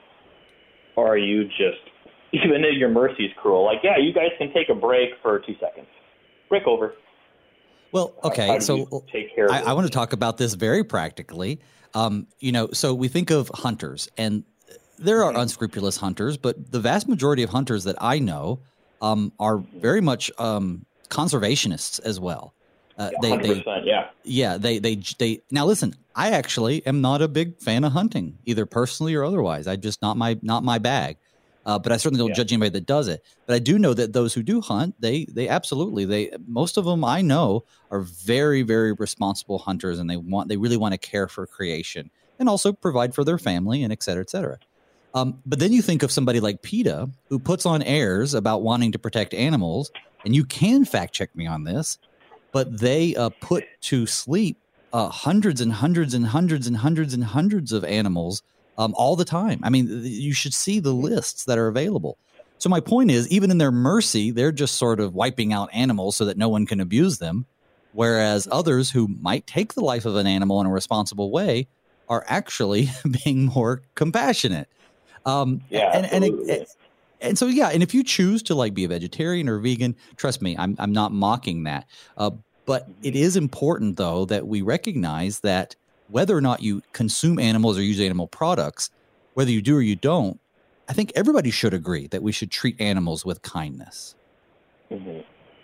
S2: or are you just, even if your mercy is cruel, like, yeah, you guys can take a break for two seconds. Break over.
S1: Well, okay, so
S2: take care of
S1: I, I want to talk about this very practically. Um, you know, so we think of hunters, and there are unscrupulous hunters, but the vast majority of hunters that I know um, are very much um, conservationists as well. Uh, they, they,
S2: yeah,
S1: yeah, they, they, they. Now, listen, I actually am not a big fan of hunting, either personally or otherwise. I just not my not my bag. Uh, but I certainly don't yeah. judge anybody that does it. But I do know that those who do hunt, they they absolutely they most of them I know are very very responsible hunters, and they want they really want to care for creation and also provide for their family and et cetera, et cetera. Um, but then you think of somebody like PETA, who puts on airs about wanting to protect animals, and you can fact check me on this, but they uh, put to sleep uh, hundreds and hundreds and hundreds and hundreds and hundreds of animals um, all the time. I mean, you should see the lists that are available. So my point is, even in their mercy, they're just sort of wiping out animals so that no one can abuse them, whereas others who might take the life of an animal in a responsible way are actually being more compassionate. Um,
S2: yeah,
S1: and, and, and, and so, yeah. And if you choose to like be a vegetarian or vegan, trust me, I'm, I'm not mocking that. Uh, but it is important though, that we recognize that whether or not you consume animals or use animal products, whether you do or you don't, I think everybody should agree that we should treat animals with kindness.
S2: Mm-hmm.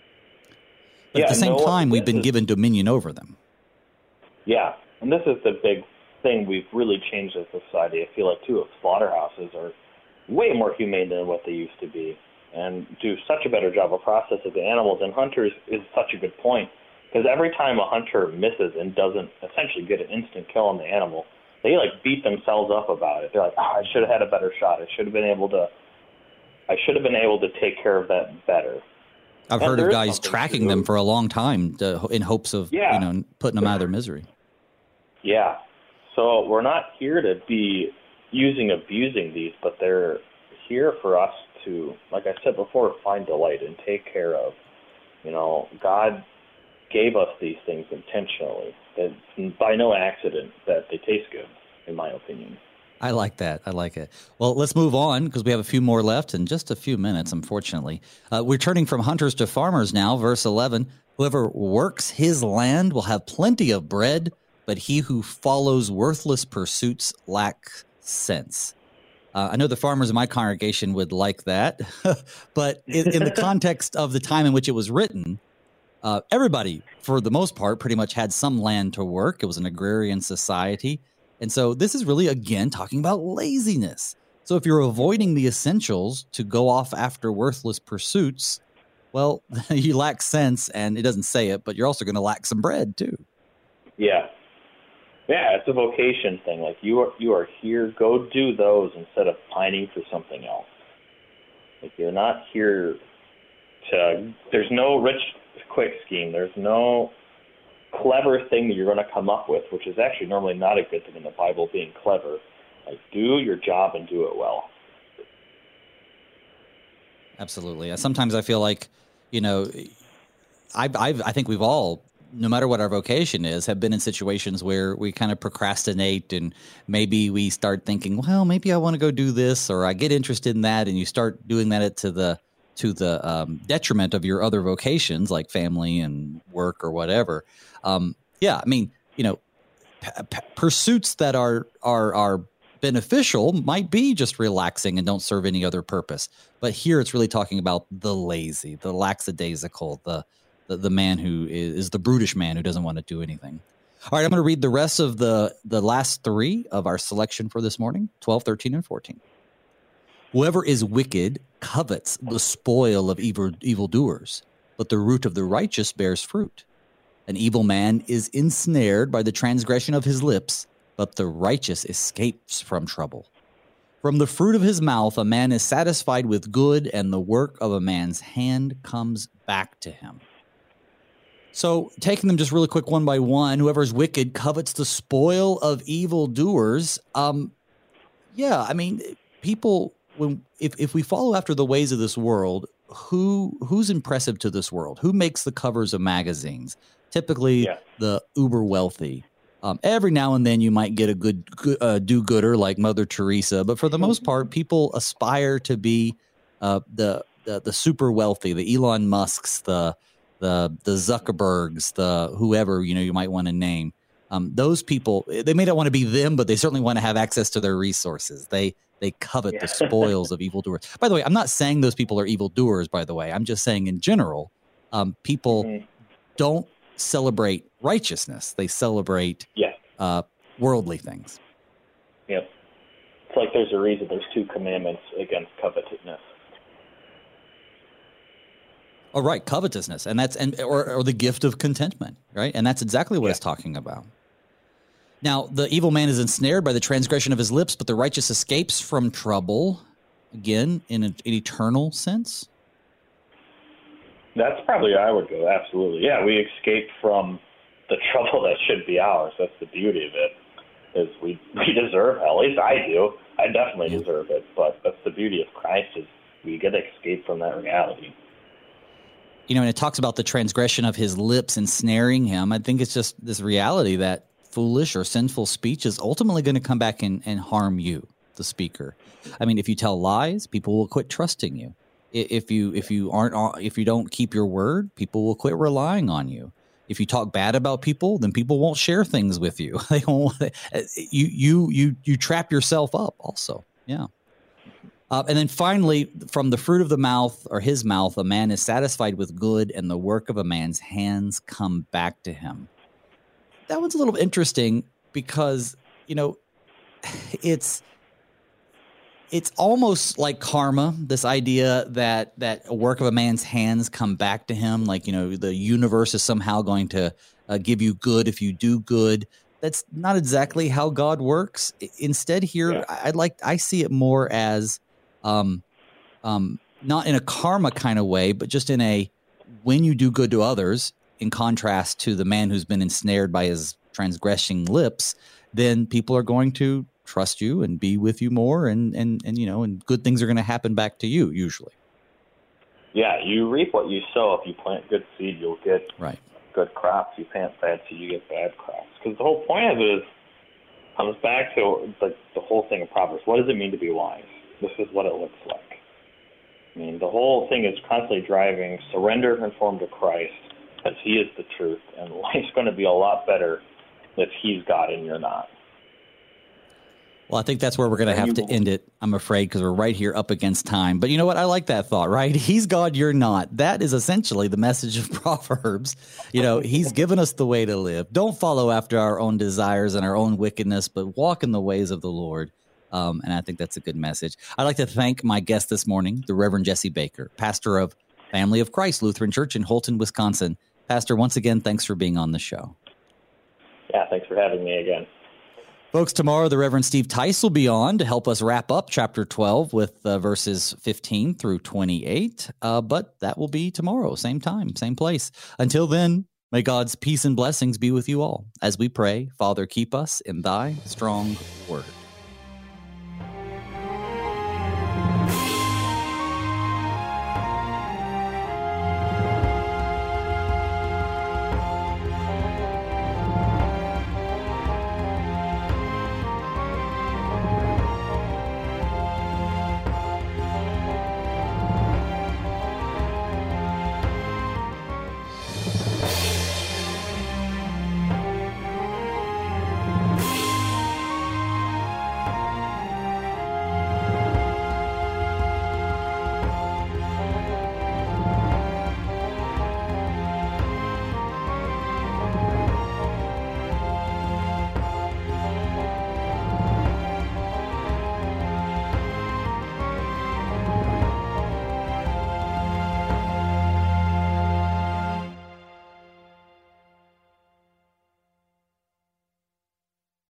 S1: But
S2: yeah,
S1: at the same
S2: no,
S1: time, we've been
S2: is,
S1: given dominion over them.
S2: Yeah, and this is the big thing we've really changed as a society. I feel like, too, slaughterhouses are way more humane than what they used to be and do such a better job of processing the animals. And hunters is such a good point, because every time a hunter misses and doesn't essentially get an instant kill on the animal, they, like, beat themselves up about it. They're like, oh, I should have had a better shot. I should have been able to I should have been able to take care of that better.
S1: I've
S2: and
S1: heard of guys tracking
S2: to,
S1: them for a long time to, in hopes of
S2: yeah.
S1: you know putting them out of their misery.
S2: Yeah. So we're not here to be using, abusing these, but they're here for us to, like I said before, find delight and take care of. You know, God gave us these things intentionally. It's by no accident that they taste good, in my opinion.
S1: I like that. I like it. Well, let's move on because we have a few more left in just a few minutes, unfortunately. Uh, we're turning from hunters to farmers now. Verse eleven, whoever works his land will have plenty of bread, but he who follows worthless pursuits lacks sense. Uh, I know the farmers in my congregation would like that, but in, in the context of the time in which it was written, uh, everybody, for the most part, pretty much had some land to work. It was an agrarian society. And so this is really, again, talking about laziness. So if you're avoiding the essentials to go off after worthless pursuits, well, you lack sense, and it doesn't say it, but you're also going to lack some bread too.
S2: Yeah. Yeah, it's a vocation thing. Like, you are you are here, go do those instead of pining for something else. Like, you're not here to, there's no rich, quick scheme. There's no clever thing that you're going to come up with, which is actually normally not a good thing in the Bible, being clever. Like, do your job and do it well.
S1: Absolutely. Sometimes I feel like, you know, I I've, I think we've all, no matter what our vocation is, have been in situations where we kind of procrastinate, and maybe we start thinking, well, maybe I want to go do this, or I get interested in that, and you start doing that to the to the um, detriment of your other vocations like family and work or whatever. Um, yeah, I mean, you know, p- p- pursuits that are are are beneficial might be just relaxing and don't serve any other purpose. But here it's really talking about the lazy, the lackadaisical, the the, the man who is, is the brutish man who doesn't want to do anything. All right, I'm going to read the rest of the the last three of our selection for this morning, twelve, thirteen, and fourteen. Whoever is wicked covets the spoil of evil evildoers, but the root of the righteous bears fruit. An evil man is ensnared by the transgression of his lips, but the righteous escapes from trouble. From the fruit of his mouth a man is satisfied with good, and the work of a man's hand comes back to him. So, taking them just really quick one by one, whoever is wicked covets the spoil of evildoers. Um, yeah, I mean, people, when if, if we follow after the ways of this world, who who's impressive to this world? Who makes the covers of magazines? Typically, yeah. the uber wealthy. Um, every now and then you might get a good, good uh, do-gooder like Mother Teresa, but for the most part, people aspire to be uh, the, the the super wealthy, the Elon Musks, the the the Zuckerbergs, the whoever you know you might want to name. Um, those people, they may not want to be them, but they certainly want to have access to their resources. They they covet yeah. the spoils of evildoers. By the way, I'm not saying those people are evildoers. By the way, I'm just saying in general, um, people mm-hmm. don't celebrate righteousness. They celebrate
S2: yeah.
S1: uh, worldly things.
S2: Yep. It's like there's a reason there's two commandments against covetousness.
S1: Oh, right, covetousness, and that's and or, or the gift of contentment, right? And that's exactly what yeah. it's talking about. Now, the evil man is ensnared by the transgression of his lips, but the righteous escapes from trouble. Again, in an, an eternal sense.
S2: That's probably how I would go. Absolutely, yeah. We escape from the trouble that should be ours. That's the beauty of it. Is we we deserve hell. At least I do. I definitely yeah. deserve it. But that's the beauty of Christ, is we get to escape from that reality.
S1: You know, and it talks about the transgression of his lips ensnaring him. I think it's just this reality that foolish or sinful speech is ultimately going to come back and, and harm you, the speaker. I mean, if you tell lies, people will quit trusting you. If you if you aren't if you don't keep your word, people will quit relying on you. If you talk bad about people, then people won't share things with you. They won't. You you you you trap yourself up. Also, yeah. Uh, and then finally, from the fruit of the mouth or his mouth, a man is satisfied with good, and the work of a man's hands come back to him. That one's a little interesting because, you know, it's it's almost like karma, this idea that that a work of a man's hands come back to him, like, you know, the universe is somehow going to uh, give you good if you do good. That's not exactly how God works. Instead, here, yeah. I'd like I see it more as um, um, not in a karma kind of way, but just in a when you do good to others, in contrast to the man who's been ensnared by his transgressing lips, then people are going to trust you and be with you more, and and and you know, and good things are going to happen back to you usually. Yeah, you reap what you sow. If you plant good seed, you'll get right. good crops. You plant bad seed, you get bad crops. Because the whole point of it is, comes back to like the whole thing of Proverbs. What does it mean to be wise? This is what it looks like. I mean, the whole thing is constantly driving surrender, conform to Christ, because He is the truth, and life's going to be a lot better if He's God and you're not. Well, I think that's where we're going to have to end it, I'm afraid, because we're right here up against time. But you know what? I like that thought, right? He's God, you're not. That is essentially the message of Proverbs. You know, He's given us the way to live. Don't follow after our own desires and our own wickedness, but walk in the ways of the Lord. Um, and I think that's a good message. I'd like to thank my guest this morning, the Reverend Jesse Baker, pastor of Family of Christ Lutheran Church in Holton, Wisconsin. Pastor, once again, thanks for being on the show. Yeah, thanks for having me again. Folks, tomorrow the Reverend Steve Tice will be on to help us wrap up chapter twelve with uh, verses fifteen through twenty-eight. Uh, but that will be tomorrow, same time, same place. Until then, may God's peace and blessings be with you all. As we pray, Father, keep us in thy strong word.